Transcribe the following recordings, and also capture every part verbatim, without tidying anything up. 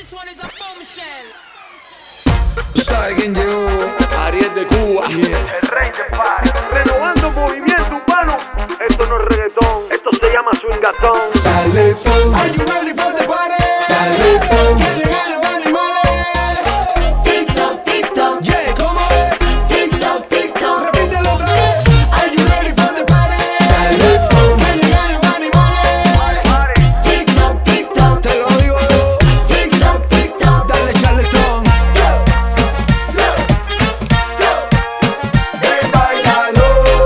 Tú sabes quién llegó, Ariel de Cuba, yeah. El rey del party. Renovando movimiento urbano. Esto no es reggaetón, esto se llama swingatón. Charleston, Are you ready for the party? Charleston, Que llegan los animales. TikTok, TikTok, Yeah, ¿cómo es? TikTok, TikTok. Repítelo otra vez. Are you ready for the party? Charleston, Que llegan los animales. TikTok, TikTok, Te lo digo yo. TikTok, TikTok. Dale, Charleston. ven, bailalo.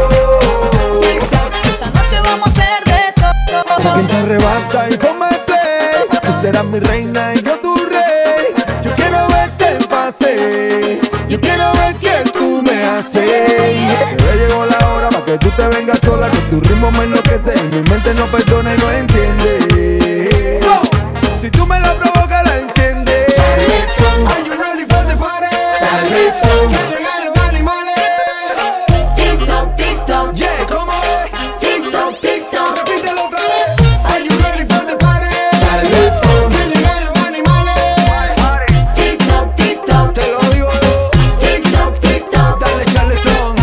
Esta noche vamos a hacer de todo. Soy quien te arrebata y ponme play. Tú serás mi reina y yo tu rey. Yo quiero verte en fase. Yo quiero ver que tú me haces. Ya llegó la hora para que tú te vengas sola. Que tu ritmo me enloquece. Mi mente no perdona y no entiende. Si tú me la provocas, la enciendes. Charleston, Are you ready for the party? Charleston, Que llegan los animales. TikTok, TikTok, Yeah, ¿cómo es? TikTok, TikTok. Repítelo otra vez. Are you ready for the party? Charleston, Que llegan los animales. TikTok, TikTok, Te lo digo yo. TikTok, TikTok. Dale, Charleston.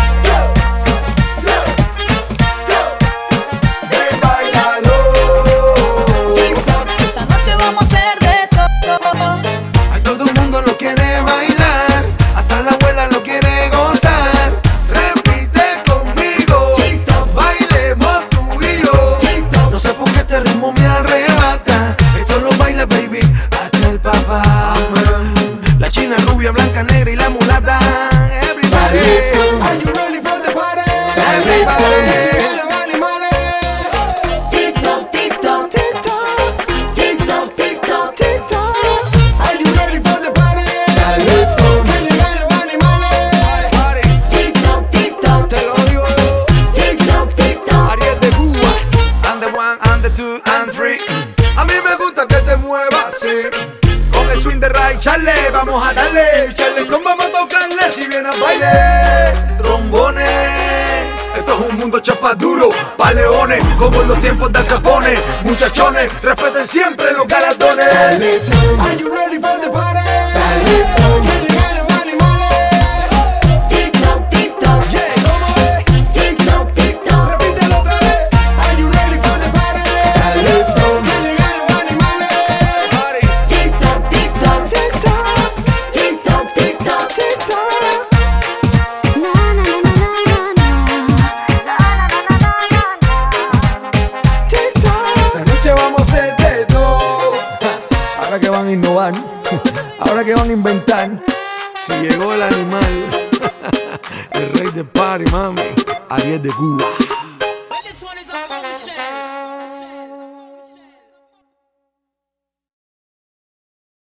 ven, bailalo. TikTok. Esta noche vamos a hacer de todo. Ay, todo el mundo lo quiere bailar. Hasta la abuela lo quiere gozar. Repite conmigo. TikTok, Bailemos tú y yo. TikTok. No sé por qué este ritmo me arrebata. Esto lo baila, baby, hasta el papá. La china, rubia, blanca, negra y la mulata. Everybody. Charleston. Are you ready for the party? Charleston. Everybody. Los animales. TikTok, TikTok, TikTok, TikTok, TikTok. TikTok. Are you ready for the party? Charleston, Que llegan los animales. TikTok, TikTok, Te lo digo yo. TikTok, TikTok. Ariel de Cuba. And the one, and the two, and three. A mí me gusta que te muevas así. Con el swing de Ray Charle, vamos a darle. Charleston, vamos a tocarle si viene a baile. Trombones. Esto es un mundo chapa duro, pa' leones, como en los tiempos de Al Capone. Muchachones, respeten siempre los galardones. Charleston, Are you ready for the party? Charleston, Que llegan los animales. TikTok, TikTok, Yeah, ¿cómo es? TikTok, TikTok. Repítelo otra vez. Are you ready for the party? Charleston, Que llegan los animales. TikTok, TikTok, TikTok, TikTok, TikTok. TikTok. TikTok. Esta noche vamos a hacer de todo. Ahora que van a innovar, ahora que van a inventar. Si llegó el animal, el rey del party, mami, Ariel de Cuba.